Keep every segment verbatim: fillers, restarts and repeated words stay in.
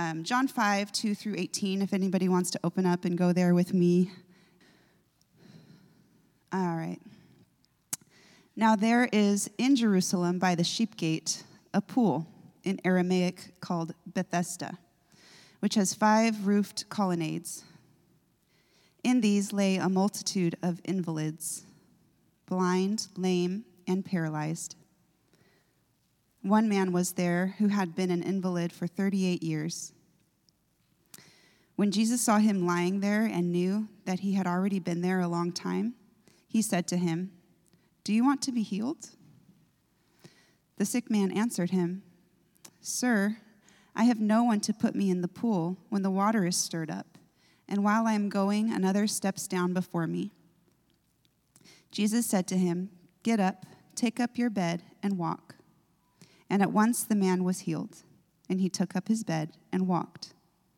um, John five, two through eighteen, if anybody wants to open up and go there with me. All right. Now there is in Jerusalem by the sheep gate a pool in Aramaic called Bethesda, which has five roofed colonnades. In these lay a multitude of invalids, blind, lame, and paralyzed. One man was there who had been an invalid for thirty-eight years. When Jesus saw him lying there and knew that he had already been there a long time, he said to him, "Do you want to be healed?" The sick man answered him, "Sir, I have no one to put me in the pool when the water is stirred up, and while I am going, another steps down before me." Jesus said to him, "Get up, take up your bed, and walk." And at once the man was healed, and he took up his bed and walked.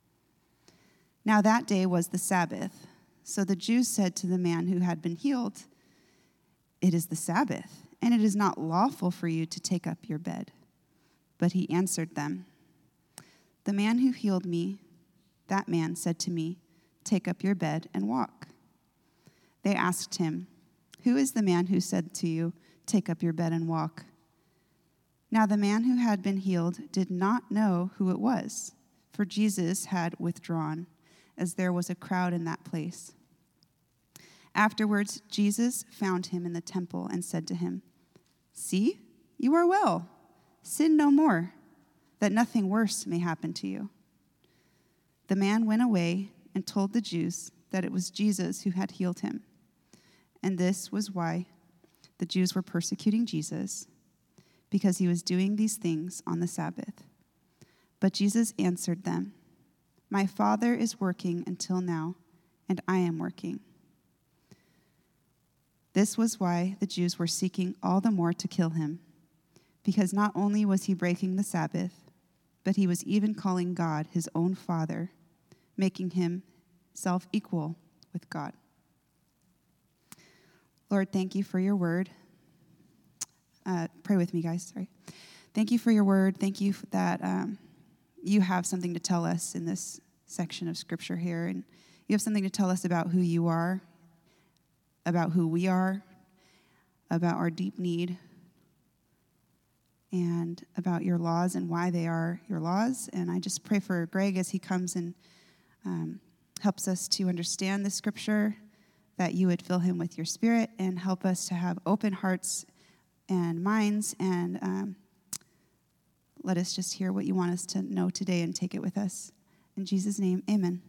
Now that day was the Sabbath, so the Jews said to the man who had been healed, "It is the Sabbath, and it is not lawful for you to take up your bed." But he answered them, "The man who healed me, that man said to me, 'Take up your bed and walk.'" They asked him, "Who is the man who said to you, 'Take up your bed and walk'?" Now the man who had been healed did not know who it was, for Jesus had withdrawn, as there was a crowd in that place. Afterwards, Jesus found him in the temple and said to him, "See, you are well. Sin no more, that nothing worse may happen to you." The man went away and told the Jews that it was Jesus who had healed him. And this was why the Jews were persecuting Jesus, because he was doing these things on the Sabbath. But Jesus answered them, "My Father is working until now, and I am working." This was why the Jews were seeking all the more to kill him, because not only was he breaking the Sabbath, but he was even calling God his own Father, making himself equal with God. Lord, thank you for your word. Uh, pray with me, guys. Sorry. Thank you for your word. Thank you that um, you have something to tell us in this section of Scripture here, and you have something to tell us about who you are, about who we are, about our deep need, and about your laws and why they are your laws. And I just pray for Greg as he comes and um, helps us to understand the Scripture, that you would fill him with your Spirit and help us to have open hearts and minds, and um, let us just hear what you want us to know today and take it with us. In Jesus' name, amen.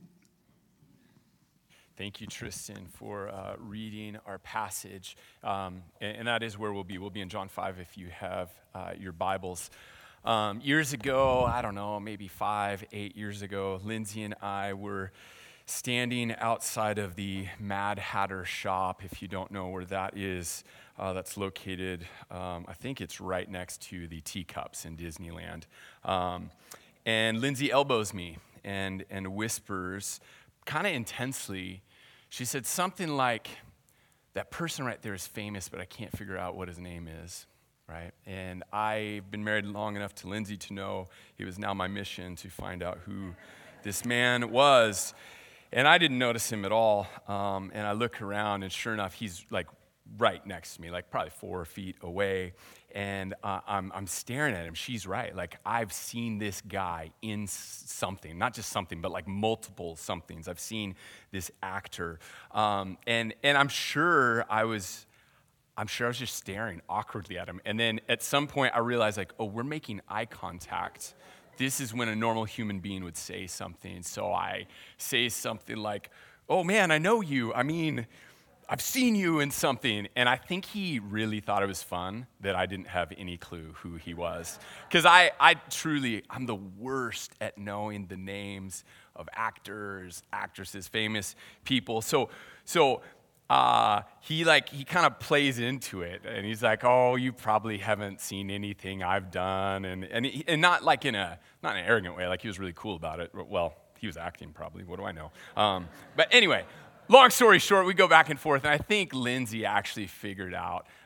Thank you, Tristan, for uh, reading our passage, um, and, and that is where we'll be. We'll be in John five if you have uh, your Bibles. Um, years ago, I don't know, maybe five, eight years ago, Lindsay and I were standing outside of the Mad Hatter shop. If you don't know where that is, uh, that's located, um, I think it's right next to the Teacups in Disneyland. Um, and Lindsay elbows me and, and whispers kind of intensely. She said something like, "That person right there is famous, but I can't figure out what his name is." Right? And I've been married long enough to Lindsay to know it was now my mission to find out who this man was. And I didn't notice him at all. Um, and I look around, and sure enough, he's like right next to me, like probably four feet away. And uh, I'm, I'm staring at him. She's right. Like, I've seen this guy in something, not just something, but like multiple somethings. I've seen this actor. Um, and and I'm sure I was, I'm sure I was just staring awkwardly at him. And then at some point I realized, like, oh, we're making eye contact. This is when a normal human being would say something. So I say something like, "Oh man, I know you. I mean, I've seen you in something." And I think he really thought it was fun that I didn't have any clue who he was. Because I, I truly, I'm the worst at knowing the names of actors, actresses, famous people. So, so uh, he like, he kind of plays into it. And he's like, "Oh, you probably haven't seen anything I've done." And and, he, and not like in a, not in an arrogant way. Like, he was really cool about it. Well, he was acting probably. What do I know? Um, but anyway, long story short, we go back and forth, and I think Lindsay actually figured out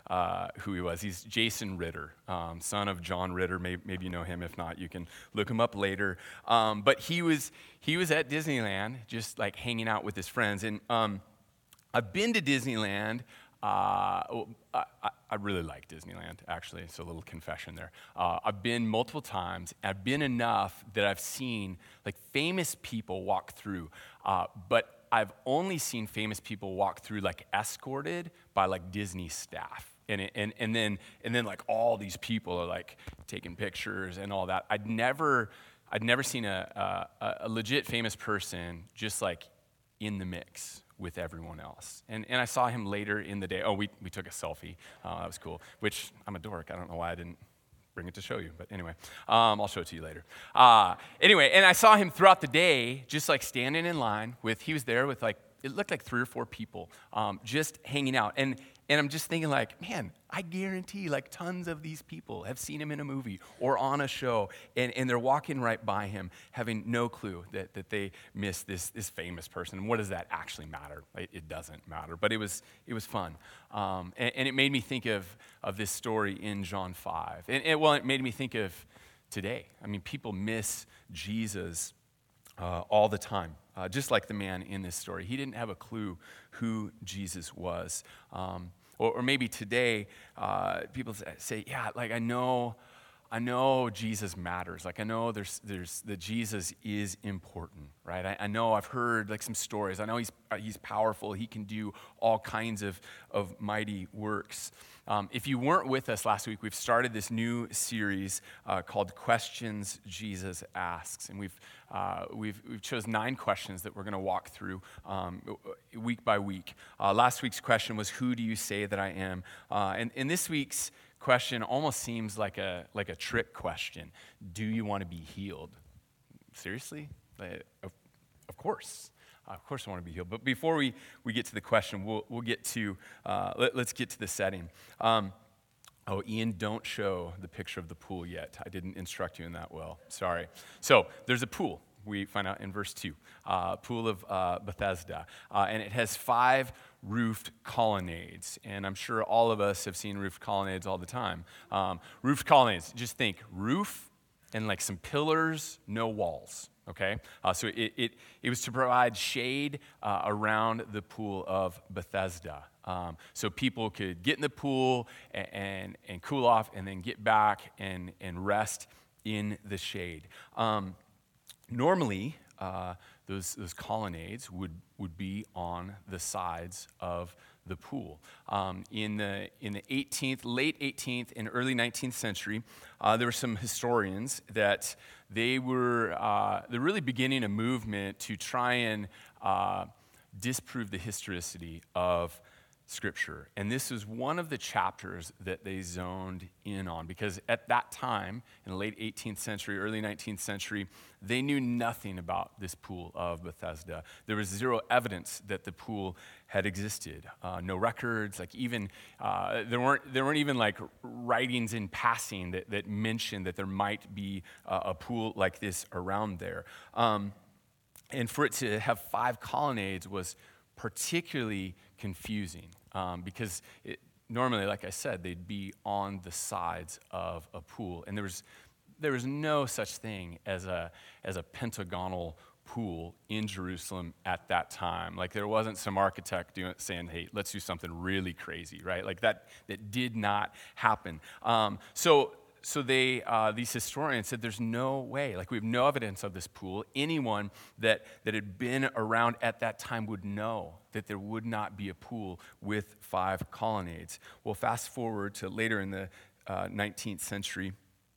uh, who he was. He's Jason Ritter, um, son of John Ritter. Maybe, maybe you know him. If not, you can look him up later. Um, but he was he was at Disneyland, just like hanging out with his friends. And um, I've been to Disneyland. Uh, well, I, I really like Disneyland, actually. So a little confession there. Uh, I've been multiple times. I've been enough that I've seen like famous people walk through, uh, but I've only seen famous people walk through like escorted by like Disney staff. And, it, and and then and then like all these people are like taking pictures and all that. I'd never I'd never seen a, a, a legit famous person just like in the mix with everyone else. And and I saw him later in the day. Oh, we, we took a selfie. Uh, that was cool, which I'm a dork. I don't know why I didn't bring it to show you. But anyway, um, I'll show it to you later. Uh, anyway, and I saw him throughout the day just like standing in line with, he was there with like, it looked like three or four people um, just hanging out. And And I'm just thinking like, man, I guarantee like tons of these people have seen him in a movie or on a show, and, and they're walking right by him having no clue that, that they missed this, this famous person. And what does that actually matter? It, it doesn't matter, but it was it was fun. Um, and, and it made me think of, of this story in John five. And, and well, it made me think of today. I mean, people miss Jesus uh, all the time. Uh, just like the man in this story. He didn't have a clue who Jesus was. Um, or, or maybe today, uh, people say, yeah, like I know, I know Jesus matters. Like I know there's, there's, that Jesus is important, right? I, I know I've heard like some stories. I know he's, uh, he's powerful. He can do all kinds of, of mighty works. Um, if you weren't with us last week, we've started this new series uh, called Questions Jesus Asks. And we've, uh, we've, we've chose nine questions that we're going to walk through um, week by week. Uh, last week's question was, who do you say that I am? Uh, and, and this week's question almost seems like a, like a trick question. Do you want to be healed? Seriously? Uh, of, of course. Uh, of course I want to be healed. But before we, we get to the question, we'll, we'll get to, uh, let, let's get to the setting. Um, oh, Ian, don't show the picture of the pool yet. I didn't instruct you in that well. Sorry. So there's a pool. We find out in verse two, uh, pool of uh, Bethesda. Uh, and it has five roofed colonnades. And I'm sure all of us have seen roofed colonnades all the time. Um, roofed colonnades, just think roof and like some pillars, no walls. Okay, uh, so it, it it was to provide shade uh, around the pool of Bethesda, um, so people could get in the pool and, and and cool off, and then get back and and rest in the shade. Um, normally, uh, those those colonnades would would be on the sides of the pool. Um, in the in the eighteenth, late eighteenth and early nineteenth century, uh, there were some historians that they were uh, they're really beginning a movement to try and uh, disprove the historicity of Scripture. And this is one of the chapters that they zoned in on, because at that time, in the late eighteenth century, early nineteenth century, they knew nothing about this pool of Bethesda. There was zero evidence that the pool had existed. Uh, no records, like even, uh, there weren't there weren't even like writings in passing that, that mentioned that there might be uh, a pool like this around there. Um, and for it to have five colonnades was particularly confusing um, because it, normally, like I said, they'd be on the sides of a pool, and there was there was no such thing as a as a pentagonal pool in Jerusalem at that time. Like there wasn't some architect doing saying, "Hey, let's do something really crazy," right? Like that that did not happen. Um, so. So they, uh, these historians said there's no way, like we have no evidence of this pool. Anyone that, that had been around at that time would know that there would not be a pool with five colonnades. Well, fast forward to later in the uh, nineteenth century,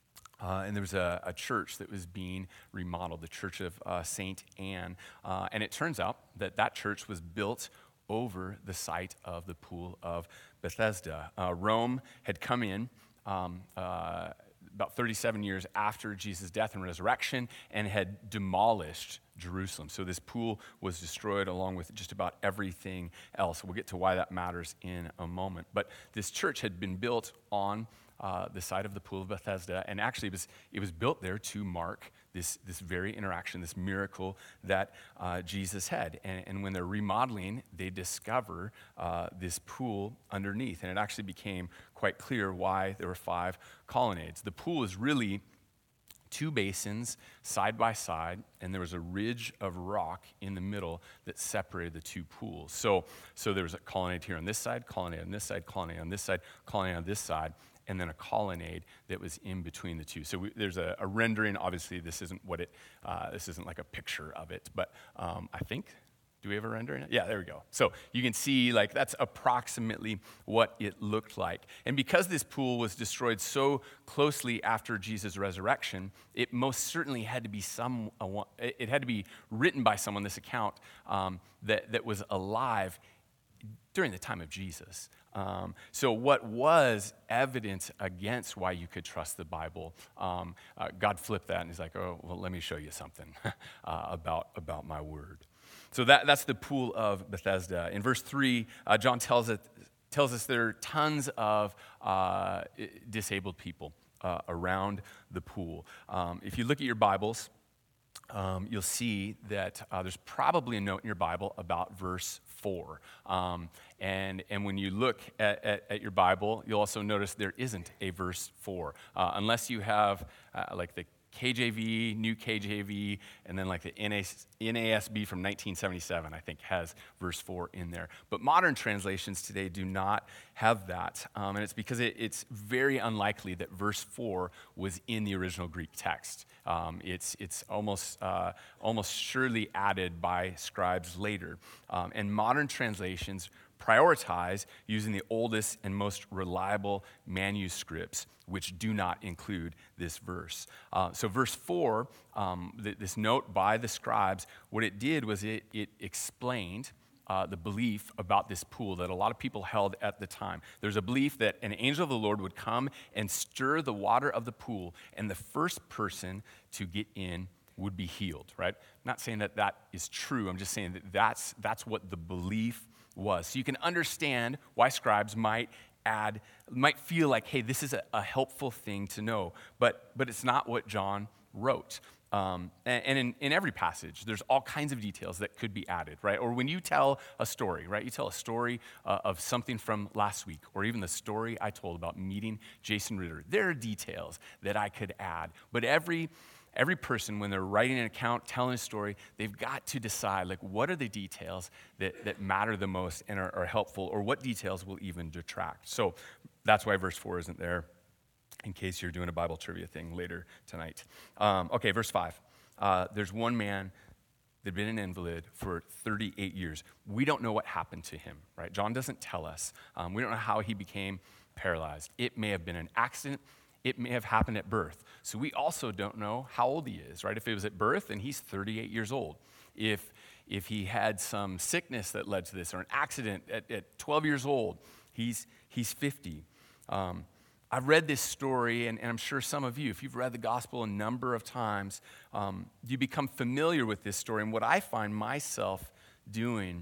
uh, and there was a, a church that was being remodeled, the Church of uh, Saint Anne. Uh, and it turns out that that church was built over the site of the pool of Bethesda. Uh, Rome had come in Um, uh, about thirty-seven years after Jesus' death and resurrection, and had demolished Jerusalem. So this pool was destroyed along with just about everything else. We'll get to why that matters in a moment. But this church had been built on uh, the site of the pool of Bethesda, and actually it was, it was built there to mark this, this very interaction, this miracle that uh, Jesus had. And, and when they're remodeling, they discover uh, this pool underneath. And it actually became quite clear why there were five colonnades. The pool is really two basins side by side, and there was a ridge of rock in the middle that separated the two pools. So, so there was a colonnade here on this side, colonnade on this side, colonnade on this side, colonnade on this side, and then a colonnade that was in between the two. So we, there's a, a rendering. Obviously, this isn't what it. Uh, this isn't like a picture of it, but um, I think. Do we have a rendering? Yeah, there we go. So you can see, like, that's approximately what it looked like. And because this pool was destroyed so closely after Jesus' resurrection, it most certainly had to be some. It had to be written by someone. This account um, that that was alive during the time of Jesus. Um, so what was evidence against why you could trust the Bible? Um, uh, God flipped that, and he's like, oh, well, let me show you something uh, about, about my word. So that, that's the pool of Bethesda. In verse three, uh, John tells, it, tells us there are tons of uh, disabled people uh, around the pool. Um, if you look at your Bibles, Um, you'll see that uh, there's probably a note in your Bible about verse four. Um, and, and when you look at, at, at your Bible, you'll also notice there isn't a verse four. Uh, unless you have uh, like the K J V, New K J V, and then like the N A S B from nineteen seventy-seven, I think, has verse four in there. But modern translations today do not have that. Um, and it's because it, it's very unlikely that verse four was in the original Greek text. Um, it's it's almost uh, almost surely added by scribes later. Um, and modern translations prioritize using the oldest and most reliable manuscripts, which do not include this verse. Uh, so verse four, um, th- this note by the scribes, what it did was it, it explained uh, the belief about this pool that a lot of people held at the time. There's a belief that an angel of the Lord would come and stir the water of the pool, and the first person to get in would be healed, right? I'm not saying that that is true. I'm just saying that that's, that's what the belief was. So you can understand why scribes might add, might feel like, hey, this is a, a helpful thing to know, but but it's not what John wrote. Um, and and in, in every passage, there's all kinds of details that could be added, right? Or when you tell a story, right? You tell a story uh, of something from last week, or even the story I told about meeting Jason Ritter. There are details that I could add, but every Every person, when they're writing an account, telling a story, they've got to decide, like, what are the details that, that matter the most and are, are helpful, or what details will even detract. So that's why verse four isn't there, in case you're doing a Bible trivia thing later tonight. Um, okay, verse five. Uh, there's one man that had been an invalid for thirty-eight years. We don't know what happened to him, right? John doesn't tell us. Um, we don't know how he became paralyzed. It may have been an accident. It may have happened at birth. So we also don't know how old he is, right? If it was at birth, then he's thirty-eight years old. If if he had some sickness that led to this, or an accident at, at twelve years old, he's he's fifty. Um, I've read this story, and, and I'm sure some of you, if you've read the gospel a number of times, um, you become familiar with this story. And what I find myself doing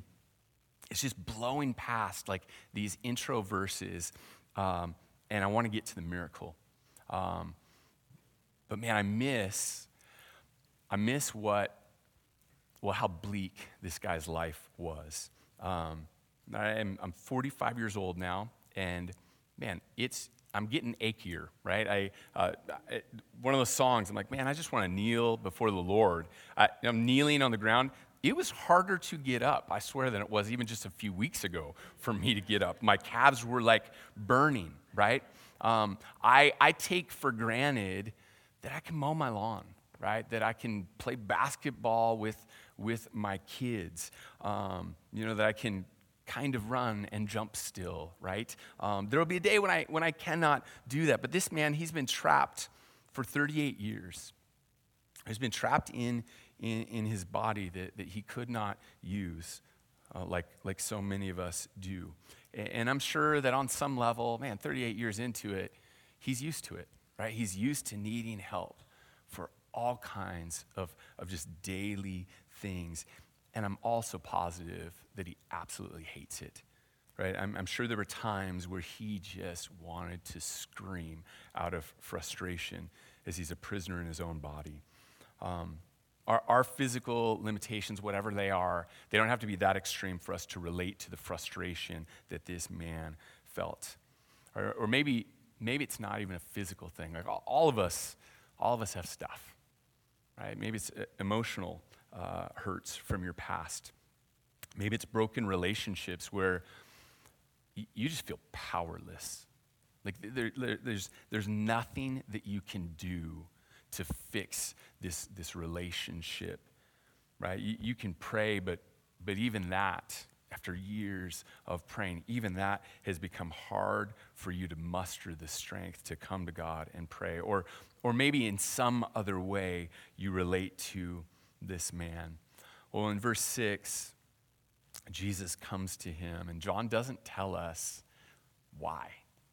is just blowing past like these intro verses, um, and I want to get to the miracle. Um, but man, I miss, I miss what, well, how bleak this guy's life was. Um, I'm, I'm forty-five years old now, and man, it's, I'm getting achier, right? I, uh, I, one of those songs, I'm like, man, I just want to kneel before the Lord. I, I'm kneeling on the ground. It was harder to get up, I swear, than it was even just a few weeks ago for me to get up. My calves were like burning, right? Um, I, I take for granted that I can mow my lawn, right? That I can play basketball with, with my kids, um, you know, that I can kind of run and jump still, right? Um, there will be a day when I, when I cannot do that. But this man, he's been trapped for thirty-eight years. He's been trapped in, in, in his body that, that he could not use, uh, like, like so many of us do. And I'm sure that on some level, man, thirty-eight years into it, he's used to it, right? He's used to needing help for all kinds of, of just daily things. And I'm also positive that he absolutely hates it, right? I'm, I'm sure there were times where he just wanted to scream out of frustration as he's a prisoner in his own body. Um, our, our physical limitations, whatever they are, they don't have to be that extreme for us to relate to the frustration that this man felt. Or, or maybe, maybe it's not even a physical thing. Like all, all of us, all of us have stuff, right? Maybe it's emotional uh, hurts from your past. Maybe it's broken relationships where y- you just feel powerless. Like there, there, there's, there's nothing that you can do to fix this, this relationship, right? You, you can pray, but, but even that, after years of praying, even that has become hard for you to muster the strength to come to God and pray. Or, or maybe in some other way you relate to this man. Well, in verse six, Jesus comes to him, and John doesn't tell us why.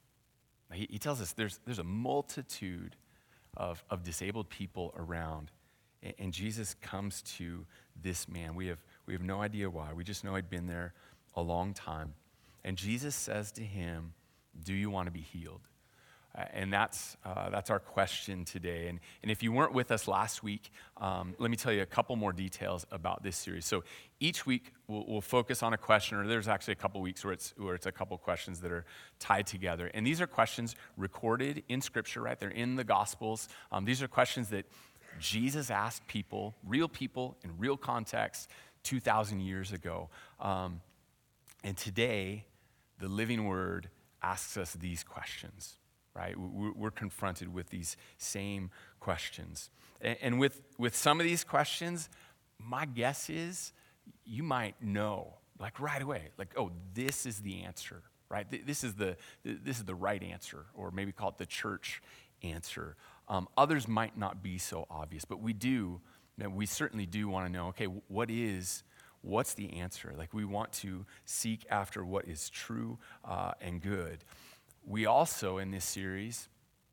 He, he tells us there's, there's a multitude of, of disabled people around, and, and Jesus comes to this man. We have, we have no idea why. We just know he'd been there a long time. And Jesus says to him, do you want to be healed? Uh, and that's uh, that's our question today. And, and if you weren't with us last week, um, let me tell you a couple more details about this series. So each week we'll, we'll focus on a question, or there's actually a couple weeks where it's where it's a couple questions that are tied together. And these are questions recorded in Scripture, right? They're in the Gospels. Um, these are questions that Jesus asked people, real people in real context, two thousand years ago. Um, and today, the Living Word asks us these questions. Right, we're confronted with these same questions. And with, with some of these questions, my guess is you might know, like right away, like, oh, this is the answer, right? This is the, this is the right answer, or maybe call it the church answer. Um, others might not be so obvious, but we do, we certainly do want to know, okay, what is, what's the answer? Like we want to seek after what is true uh, and good. We also, in this series,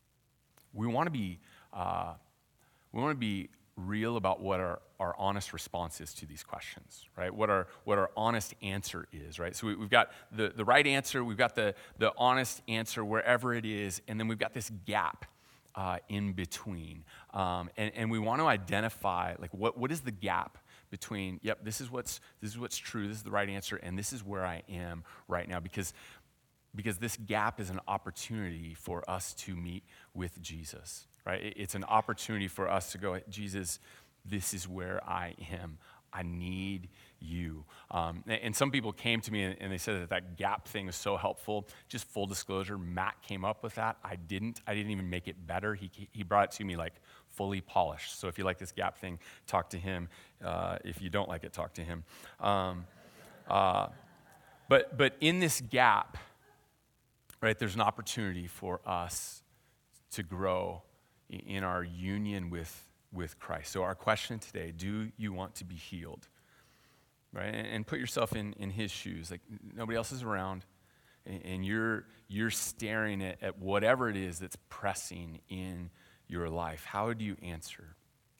we want to be uh, we want to be real about what our, our honest response is to these questions, right? What our what our honest answer is, right? So we, we've got the, the right answer, we've got the, the honest answer wherever it is, and then we've got this gap uh, in between. Um, and, and we want to identify, like, what, what is the gap between, yep, this is what's this is what's true, this is the right answer, and this is where I am right now, because Because this gap is an opportunity for us to meet with Jesus, right? It's an opportunity for us to go, Jesus, this is where I am. I need you. Um, and some people came to me and they said that that gap thing is so helpful. Just full disclosure, Matt came up with that. I didn't. I didn't even make it better. He he brought it to me like fully polished. So if you like this gap thing, talk to him. Uh, if you don't like it, talk to him. Um, uh, but but in this gap, right, there's an opportunity for us to grow in our union with, with Christ. So our question today, do you want to be healed? Right? And put yourself in, in his shoes. Like nobody else is around, and you're, you're staring at, at whatever it is that's pressing in your life. How would you answer?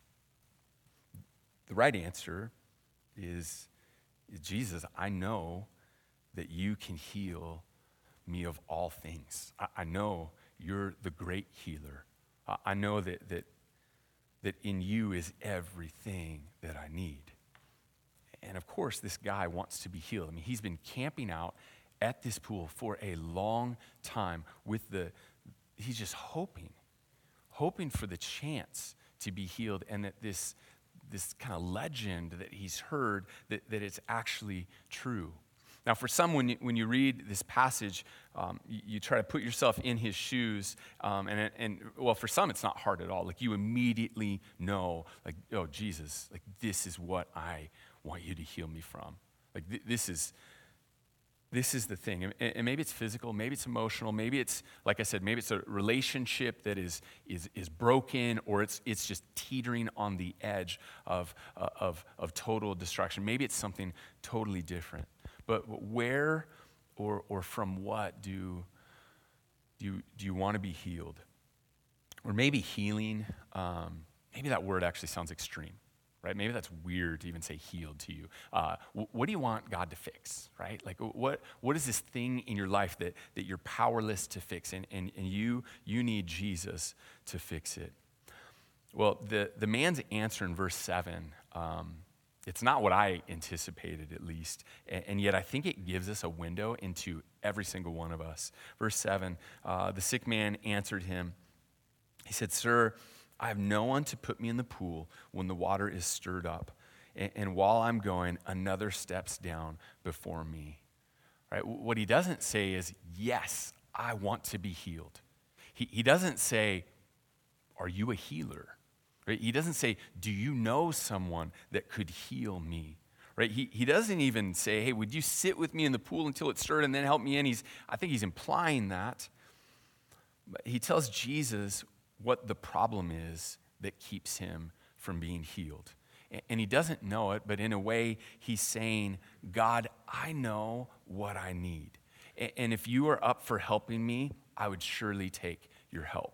The right answer is, Jesus, I know that you can heal me of all things. I, I know you're the great healer. I, I know that, that, that in you is everything that I need. And of course, this guy wants to be healed. I mean, he's been camping out at this pool for a long time with the, he's just hoping, hoping for the chance to be healed, and that this, this kind of legend that he's heard, that, that it's actually true. Now, for some, when you, when you read this passage, um, you, you try to put yourself in his shoes, um, and, and, well, for some, it's not hard at all. Like, you immediately know, like, oh, Jesus, like, this is what I want you to heal me from. Like, th- this is this is the thing. And, and maybe it's physical, maybe it's emotional, maybe it's, like I said, maybe it's a relationship that is is is broken, or it's it's just teetering on the edge of uh, of of total destruction. Maybe it's something totally different. But where or or from what do do you, do you want to be healed? Or maybe healing, um, maybe that word actually sounds extreme, right? Maybe that's weird to even say healed to you. Uh, what do you want God to fix, right? Like what what is this thing in your life that, that you're powerless to fix, and, and, and you you need Jesus to fix it? Well, the, the man's answer in verse seven, um, it's not what I anticipated, at least, and, and yet I think it gives us a window into every single one of us. Verse seven, uh, the sick man answered him. He said, "Sir, I have no one to put me in the pool when the water is stirred up, and, and while I'm going, another steps down before me." Right? What he doesn't say is, "Yes, I want to be healed." He, he doesn't say, "Are you a healer?" Right? He doesn't say, "Do you know someone that could heal me?" Right? He, he doesn't even say, "Hey, would you sit with me in the pool until it's stirred and then help me in?" He's, I think he's implying that. But he tells Jesus what the problem is that keeps him from being healed. And he doesn't know it, but in a way, he's saying, "God, I know what I need. And if you are up for helping me, I would surely take your help."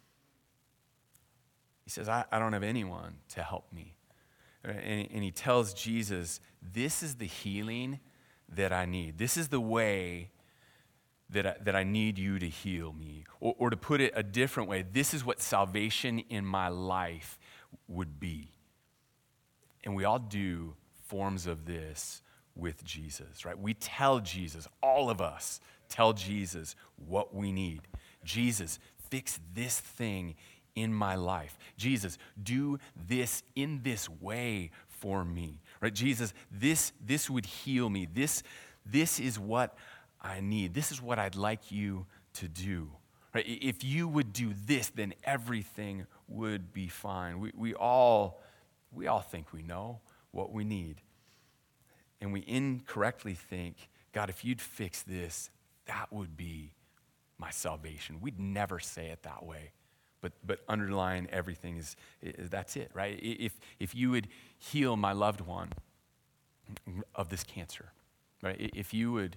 He says, I, I don't have anyone to help me. And, and he tells Jesus, this is the healing that I need. This is the way that I, that I need you to heal me. Or, or to put it a different way, this is what salvation in my life would be. And we all do forms of this with Jesus, right? We tell Jesus, all of us tell Jesus what we need. Jesus, fix this thing in my life. Jesus, do this in this way for me, right? Jesus, this, this would heal me. This, this is what I need. This is what I'd like you to do, right? If you would do this, then everything would be fine. We, we all, we all think we know what we need. And we incorrectly think, God, if you'd fix this, that would be my salvation. We'd never say it that way. But but underlying everything is, is that's it, right? If if you would heal my loved one of this cancer, right? If you would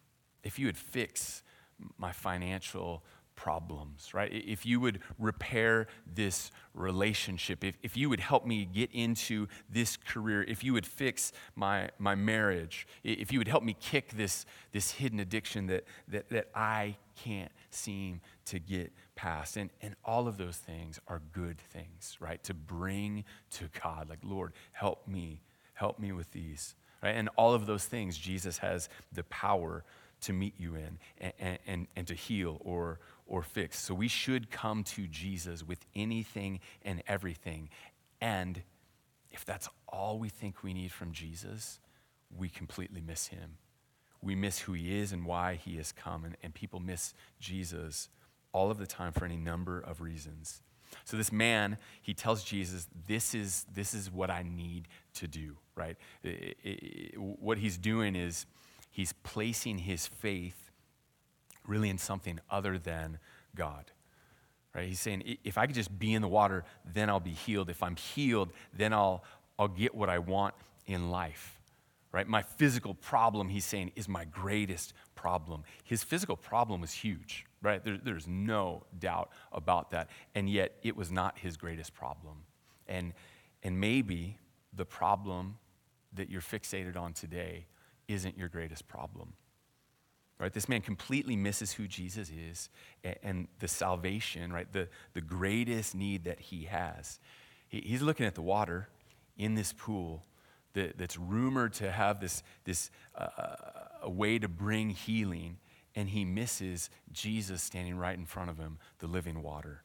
if you would fix my financial problems, right? If you would repair this relationship, if, if you would help me get into this career, if you would fix my my marriage, if you would help me kick this, this hidden addiction that, that, that I can't seem to get past. And, and all of those things are good things, right? To bring to God, like, Lord, help me, help me with these, right? And all of those things, Jesus has the power to meet you in and, and, and to heal or or fix. So we should come to Jesus with anything and everything. And if that's all we think we need from Jesus, we completely miss him. We miss who he is and why he has come. And, and people miss Jesus all of the time for any number of reasons. So this man, he tells Jesus, this is, this is what I need to do, right? It, it, it, what he's doing is he's placing his faith really in something other than God, right? He's saying, if I could just be in the water, then I'll be healed. If I'm healed, then I'll, I'll get what I want in life, right? My physical problem, he's saying, is my greatest problem. His physical problem was huge, right? There, there's no doubt about that. And yet it was not his greatest problem. And, and maybe the problem that you're fixated on today isn't your greatest problem. Right? This man completely misses who Jesus is and, and the salvation, right? The, the greatest need that he has. He, he's looking at the water in this pool that, that's rumored to have this, this uh, a way to bring healing, and he misses Jesus standing right in front of him, the living water.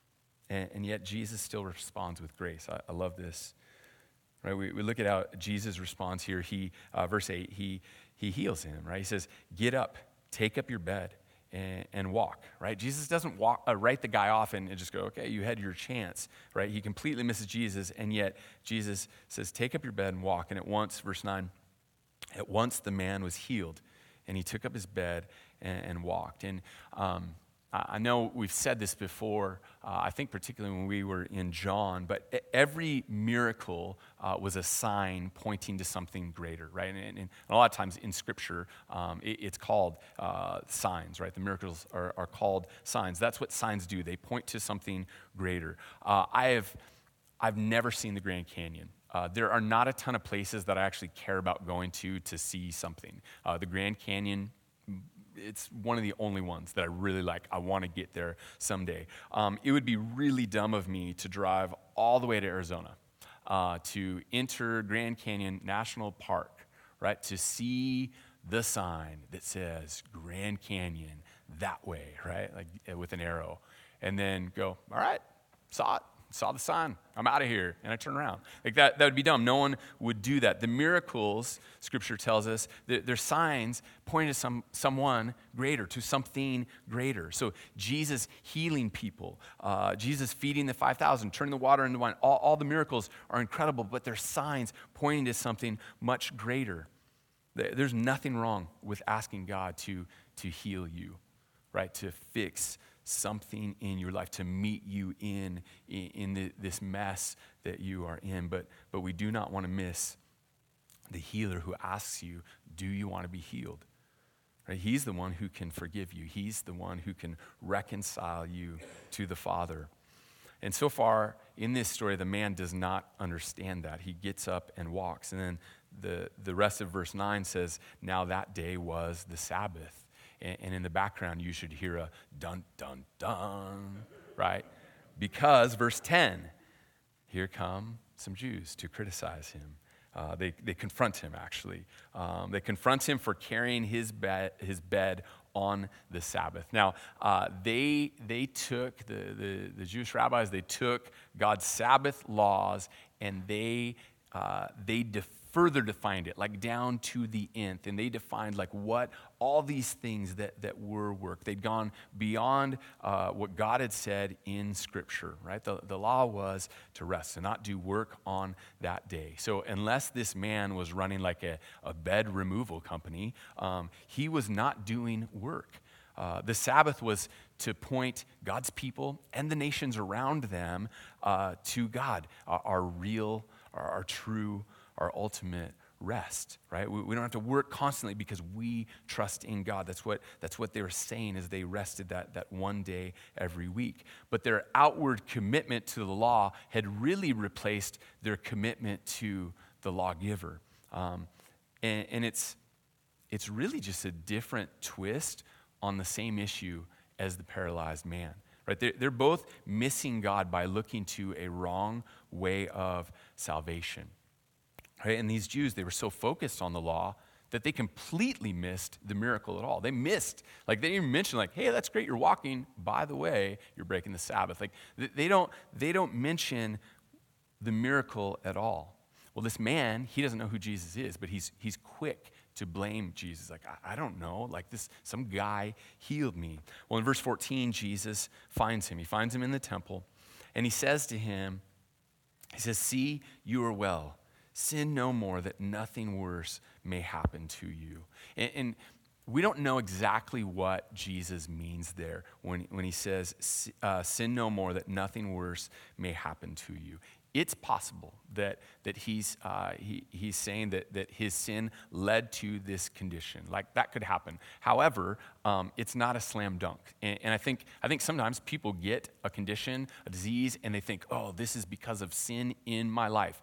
And, and yet Jesus still responds with grace. I, I love this. Right? We, we look at how Jesus responds here. He, uh, verse eight, he he heals him, right? He says, get up, take up your bed, and, and walk, right? Jesus doesn't walk, uh, write the guy off and, and just go, okay, you had your chance, right? He completely misses Jesus, and yet Jesus says, take up your bed and walk. And at once, verse nine, at once the man was healed, and he took up his bed and, and walked. And um, I know we've said this before, uh, I think particularly when we were in John, but every miracle uh, was a sign pointing to something greater, right? And, and, and a lot of times in Scripture, um, it, it's called uh, signs, right? The miracles are, are called signs. That's what signs do. They point to something greater. Uh, I have, I've never seen the Grand Canyon. Uh, there are not a ton of places that I actually care about going to to see something. Uh, the Grand Canyon it's one of the only ones that I really like. I want to get there someday. Um, it would be really dumb of me to drive all the way to Arizona uh, to enter Grand Canyon National Park, right, to see the sign that says Grand Canyon that way, right, like with an arrow, and then go, all right, saw it. Saw the sign, I'm out of here, and I turn around. Like that, that would be dumb. No one would do that. The miracles, Scripture tells us, they're, they're signs pointing to some someone greater, to something greater. So Jesus healing people, uh, Jesus feeding the five thousand, turning the water into wine, all, all the miracles are incredible, but they're signs pointing to something much greater. There's nothing wrong with asking God to, to heal you, right, to fix something in your life, to meet you in, in, in the, this mess that you are in. But, but we do not want to miss the healer who asks you, do you want to be healed? Right? He's the one who can forgive you. He's the one who can reconcile you to the Father. And so far in this story, the man does not understand that. He gets up and walks. And then the, the rest of verse nine says, now that day was the Sabbath. And in the background, you should hear a dun, dun, dun, right? Because, verse ten, here come some Jews to criticize him. Uh, they, they confront him, actually. Um, they confront him for carrying his bed, his bed on the Sabbath. Now, uh, they, they took, the, the, the Jewish rabbis, they took God's Sabbath laws and they, uh, they defined further defined it, like down to the nth, and they defined like what all these things that, that were work. They'd gone beyond uh, what God had said in Scripture, right? The, the law was to rest, to not do work on that day. So unless this man was running like a, a bed removal company, um, he was not doing work. Uh, the Sabbath was to point God's people and the nations around them uh, to God, our, our real, our, our true our ultimate rest, right? We, we don't have to work constantly because we trust in God. That's what that's what they were saying as they rested that, that one day every week. But their outward commitment to the law had really replaced their commitment to the lawgiver. Um, and, and it's it's really just a different twist on the same issue as the paralyzed man, right? They're, they're both missing God by looking to a wrong way of salvation. Right? And these Jews, they were so focused on the law that they completely missed the miracle at all. They missed, like they didn't even mention like, hey, that's great, you're walking. By the way, you're breaking the Sabbath. Like they don't, they don't mention the miracle at all. Well, this man, he doesn't know who Jesus is, but he's he's quick to blame Jesus. Like, I, I don't know, like this, some guy healed me. Well, in verse fourteen, Jesus finds him. He finds him in the temple, and he says to him, he says, see, you are well. Sin no more, that nothing worse may happen to you. And, and we don't know exactly what Jesus means there when, when he says, uh, sin no more, that nothing worse may happen to you. It's possible that, that he's, uh, he, he's saying that, that his sin led to this condition. Like, that could happen. However, um, it's not a slam dunk. And, and I think, I think sometimes people get a condition, a disease, and they think, oh, this is because of sin in my life.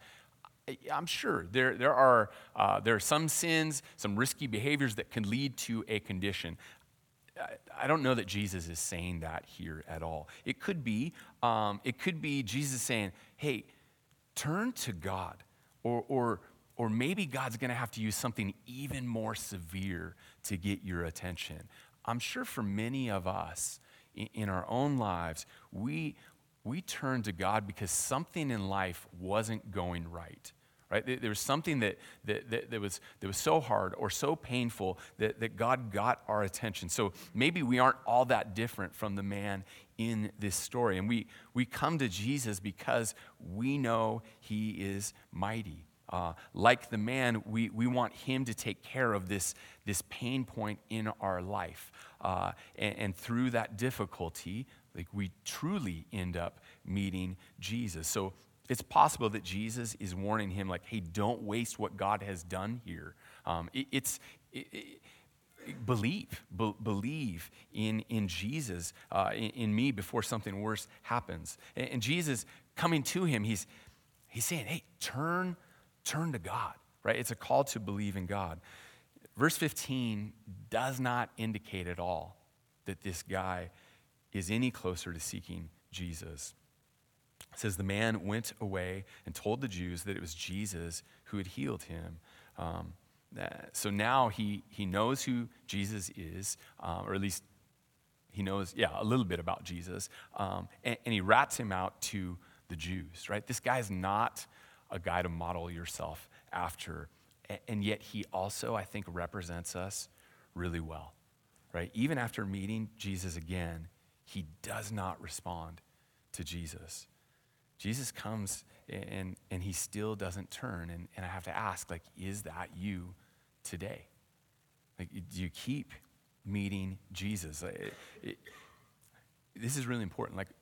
I'm sure there, there, are, uh, there are some sins, some risky behaviors that can lead to a condition. I don't know that Jesus is saying that here at all. It could be, um, it could be Jesus saying, hey, turn to God, or, or, or maybe God's going to have to use something even more severe to get your attention. I'm sure for many of us in, in our own lives, we, we turn to God because something in life wasn't going right. Right? There was something that, that, that, that, was, that was so hard or so painful that, that God got our attention. So maybe we aren't all that different from the man in this story. And we, we come to Jesus because we know he is mighty. Uh, like the man, we, we want him to take care of this, this pain point in our life. Uh, and, and through that difficulty, like we truly end up meeting Jesus. So it's possible that Jesus is warning him, like, hey, don't waste what God has done here. Um, it, it's it, it, believe, be, believe in in Jesus, uh, in, in me before something worse happens. And, and Jesus coming to him, he's he's saying, hey, turn turn to God. Right? It's a call to believe in God. verse fifteen does not indicate at all that this guy is any closer to seeking Jesus. It says the man went away and told the Jews that it was Jesus who had healed him. Um, that, so now he he knows who Jesus is, um, or at least he knows, yeah, a little bit about Jesus, um, and, and he rats him out to the Jews, right? This guy's not a guy to model yourself after, and, and yet he also, I think, represents us really well, right? Even after meeting Jesus again, he does not respond to Jesus. Jesus comes and, and he still doesn't turn. And, and I have to ask, like, is that you today? Like, do you keep meeting Jesus? It, it, this is really important. Like,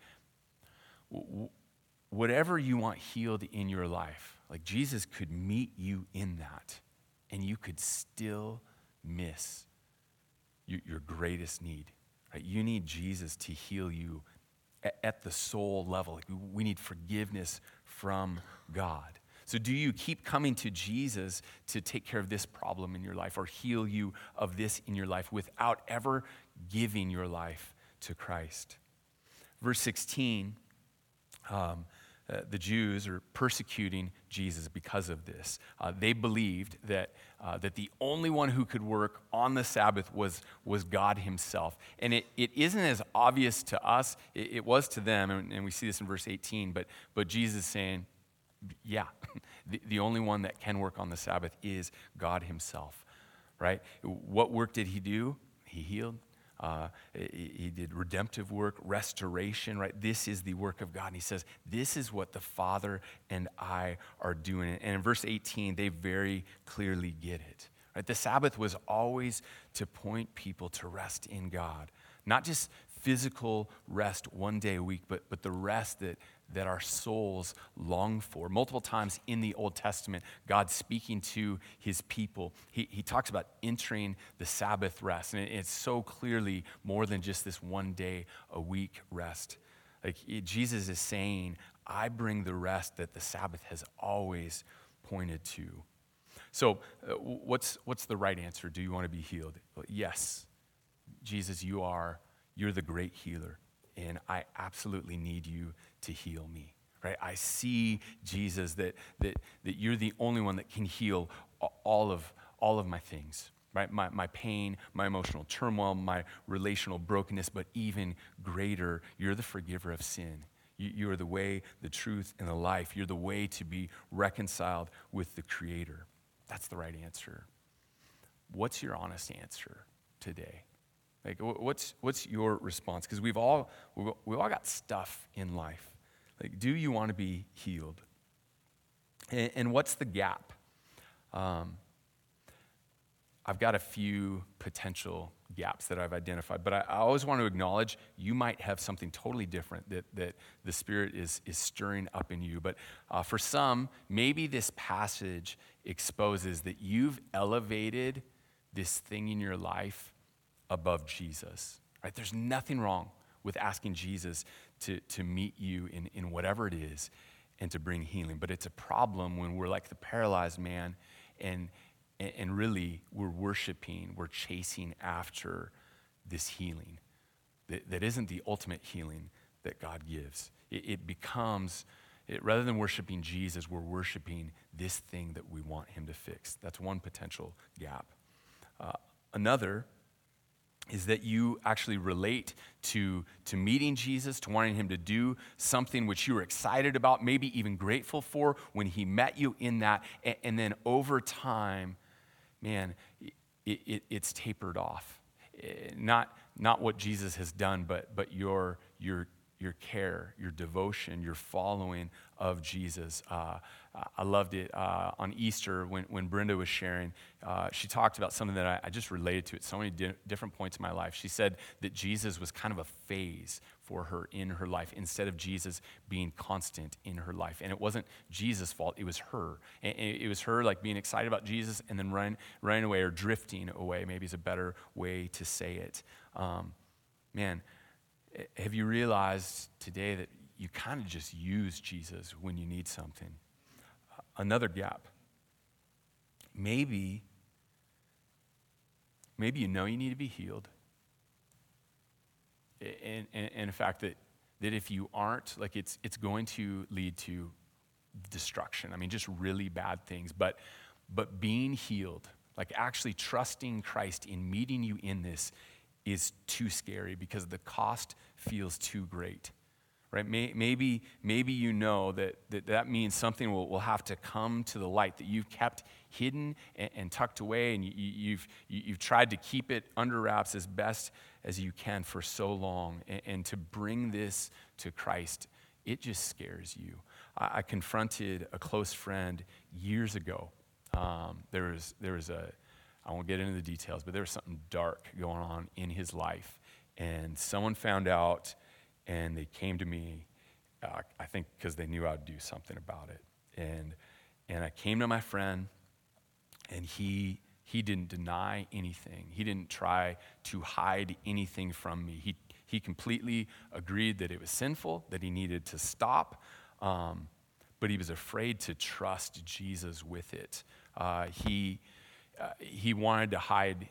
w- whatever you want healed in your life, like Jesus could meet you in that, and you could still miss your, your greatest need. Right? You need Jesus to heal you at, at the soul level. Like, we need forgiveness from God. So do you keep coming to Jesus to take care of this problem in your life or heal you of this in your life without ever giving your life to Christ? Verse sixteen, um, uh, the Jews are persecuting Jesus because of this. Uh, they believed that uh, that the only one who could work on the Sabbath was, was God himself. And it, it isn't as obvious to us. It, it was to them, and, and we see this in verse eighteen, but, but Jesus is saying, yeah, the, the only one that can work on the Sabbath is God himself, right? What work did he do? He healed. Uh, he, he did redemptive work, restoration, right? This is the work of God. And he says, this is what the Father and I are doing. And in verse eighteen, they very clearly get it, right? The Sabbath was always to point people to rest in God, not just physical rest one day a week, but, but the rest that that our souls long for. Multiple times in the Old Testament, God speaking to his people, he, he talks about entering the Sabbath rest. And it, it's so clearly more than just this one day a week rest. Like it, Jesus is saying, I bring the rest that the Sabbath has always pointed to. So uh, what's, what's the right answer? Do you want to be healed? Well, yes, Jesus, you are, you're the great healer. And I absolutely need you to heal me, right? I see, Jesus, that that that you're the only one that can heal all of all of my things, right? My my pain, my emotional turmoil, my relational brokenness, but even greater, you're the forgiver of sin. You, you are the way, the truth, and the life. You're the way to be reconciled with the Creator. That's the right answer. What's your honest answer today? Like, what's what's your response? Because we've all we all got stuff in life. Like, do you want to be healed? And, and what's the gap? Um, I've got a few potential gaps that I've identified, but I, I always want to acknowledge you might have something totally different that that the Spirit is is stirring up in you. But uh, for some, maybe this passage exposes that you've elevated this thing in your life above Jesus, right? There's nothing wrong with asking Jesus to, to meet you in, in whatever it is and to bring healing. But it's a problem when we're like the paralyzed man and, and really we're worshiping, we're chasing after this healing that, that isn't the ultimate healing that God gives. It, it becomes, it, rather than worshiping Jesus, we're worshiping this thing that we want him to fix. That's one potential gap. Uh, another is that you actually relate to, to meeting Jesus, to wanting him to do something which you were excited about, maybe even grateful for when he met you in that. And, and then over time, man, it, it, it's tapered off. Not, not what Jesus has done, but, but your, your, your care, your devotion, your following of Jesus. Uh, I loved it uh, on Easter when, when Brenda was sharing. Uh, she talked about something that I, I just related to at so many di- different points in my life. She said that Jesus was kind of a phase for her in her life instead of Jesus being constant in her life. And it wasn't Jesus' fault, it was her. And it was her like being excited about Jesus and then running, running away or drifting away, maybe is a better way to say it. Um, man, have you realized today that you kind of just use Jesus when you need something? Another gap. Maybe maybe you know you need to be healed. And, and, and in fact, that, that if you aren't, like it's, it's going to lead to destruction. I mean, just really bad things. But, but being healed, like actually trusting Christ in meeting you in this is too scary because the cost feels too great. Right? Maybe, maybe you know that, that that means something will, will have to come to the light that you've kept hidden and, and tucked away, and you, you've, you've tried to keep it under wraps as best as you can for so long. And, and to bring this to Christ, it just scares you. I, I confronted a close friend years ago. Um, there was, there was a, I won't get into the details, but there was something dark going on in his life. And someone found out, and they came to me, uh, I think because they knew I'd do something about it. And and I came to my friend, and he he didn't deny anything. He didn't try to hide anything from me. He he completely agreed that it was sinful, that he needed to stop, um, but he was afraid to trust Jesus with it. Uh, he uh, he wanted to hide.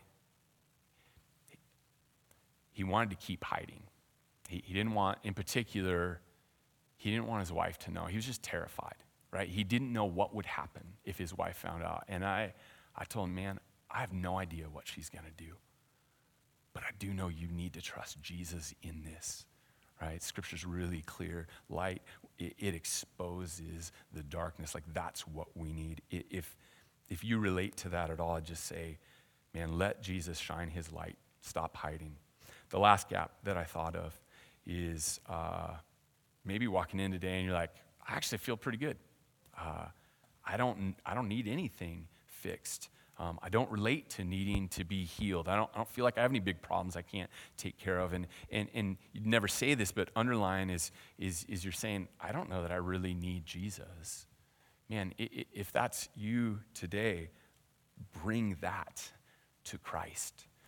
He wanted to keep hiding. He, he didn't want, in particular, he didn't want his wife to know. He was just terrified, right? He didn't know what would happen if his wife found out. And I, I told him, man, I have no idea what she's going to do. But I do know you need to trust Jesus in this, right? Scripture's really clear. Light, it, it exposes the darkness. Like, that's what we need. It, if, if you relate to that at all, I'd just say, man, let Jesus shine his light. Stop hiding. The last gap that I thought of is uh, maybe walking in today and you're like, I actually feel pretty good. Uh, I don't I don't need anything fixed. Um, I don't relate to needing to be healed. I don't, I don't feel like I have any big problems I can't take care of. And and and you'd never say this, but underlying is is is you're saying, I don't know that I really need Jesus. Man, if that's you today, bring that to Christ.